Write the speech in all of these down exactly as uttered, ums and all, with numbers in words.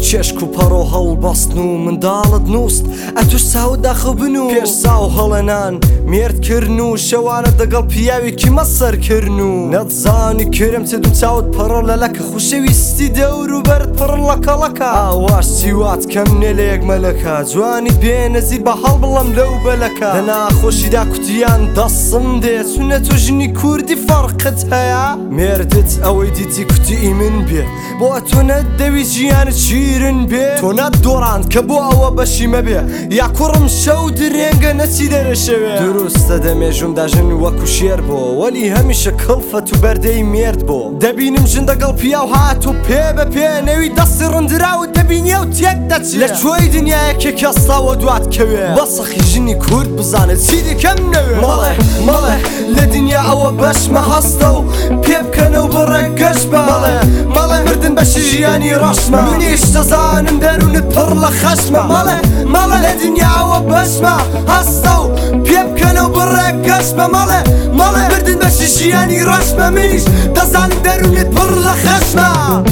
چێشک و پەڕۆ هەڵبەستن و منداڵت نووست ئەتوش چاوت داخەبن و پێش ساو هەڵەنان مێردکردن و شەوانە دەگەڵ پیاوێکی مەسەرکردن و نەتزانی کرم چ دوو چاوت پەڕۆ لەلەکە خوشەویستی دەور و بەرد پڕ لەکەڵەکە ئاواش چیوات کەم نێ لە یەک مەلەکە جوانی بێنەزیر بە هەڵ بڵەم لەو بەلەکە لە ناخۆشیدا کوتیان دەسم دێ چونە تۆ ژنی کوردی فەرقت هەیە مێردت ئەوەی دیتی کوتی من بێ بۆ تۆ نەدەوی ژیانت شیرن بێ تۆ نەدۆڕاند کە بۆ ئەوە بەشیمە بێ یا کوڕم شەو درێنگە نەچی دەرەشەوێ دروستە دەمێژم داژن وەکو شێر بۆ وەلی هەمیشە کڵفەت و بەردەی مێرد بۆ دەبینم ژن دەگەڵ پیا و هات و پێ بە پێ نەوی دەستی ڕندراوت دەبینیە و تێک دەچێ لە کوێی دنیایەکێ کەستاوە دوات کەوێ بەسەخی ژنی کورد بزانێت چی دەکەم نەوێ مەڵێ مەڵێ لە دنیا ئەوە بەشمە هەستە و پێ بکەنە و بڕێ گەشت بە مەڵێ مەڵێ مردن بەشی ژیانی ڕەشمە منیش دەزانم دەرونت پڕ لە خەشمە مەڵێ مەڵێ لە دنیا ئەوە بەشمە هەستە و پێ بکەنە و بڕێ گەشت بە مەڵێ مەڵێ مردن بەشی ژیانی ڕەشمە منیش دەزانم دەرونت پڕ لە خەشمە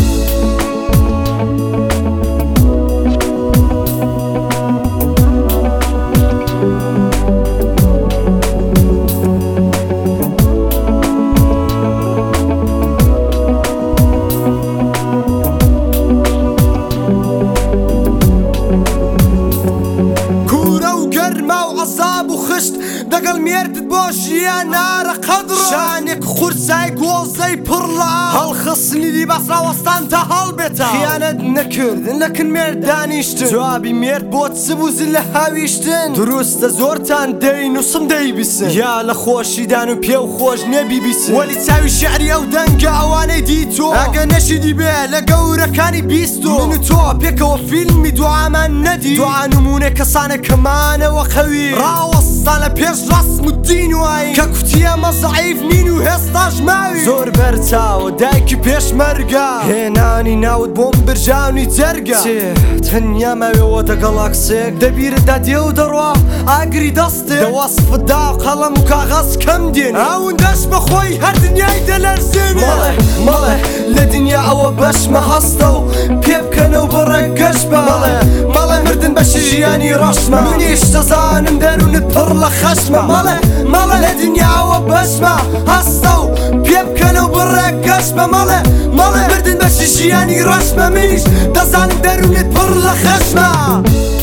دەگەڵ مێردت بۆ ژیان نارە قەدڕ شانێک خورسای گۆزەی پڕ لە هەڵخستنی بەسراوەستان تا هەڵبێتە خیانەت نەکردن لەکن مێرد دانیشتن جوابی مێرد بۆ چ بووزن لە هاویشتن دروستە زۆرتان دەینووسم دەیبیسن یا لە خۆشیدان و پێ و خۆش نەبیبیسن وەلی چاوی شعری ئەو دەنگە ئەوانەی دیتۆ ئەگە نەشیدی بێ لە گەورەکانی بیست و من و تۆ پێکەوە فیلمی دوعامان نەدی دوعا نمونێ کەسانە کەمانەوە خەوی ڕاوەستان لە پێش ڕسم و دین وای کە کوتیە مە زەعیف نین و هێستاش ماوی زۆر بەرچاوە دایکی پێشمەرگە هێنانی ناوت بۆم برژاونی جەرگە چێ تەنیا ماوێەوە دەگەڵ ئاکسێک دەبیرتدا دێ و دەڕوا ئاگری دەستێ دەوەسفدا قەڵەم و کاغەز کەم دێن ئەون دەست بەخۆی هەر دنیای دەلەرزێنێ مەڵێ مەڵێ لە دنیا ئەوە بەشمە هەستە و پێ بکەنە و بڕێ گەشت بە مەڵێ مەڵێ مردن بەشی ژیانی ڕەشمە منیش دەزانم دەرونت پڕ لە خەشمە مەڵێ مەڵێ لە دنیاوە بەشمە هەستە و پێ بکەنە و بڕێ گەشت بە مەڵێ مەڵێ مردن بەشی ژیانی ڕەشمە منیش دەزانم دەرونت پڕ لە خەشمە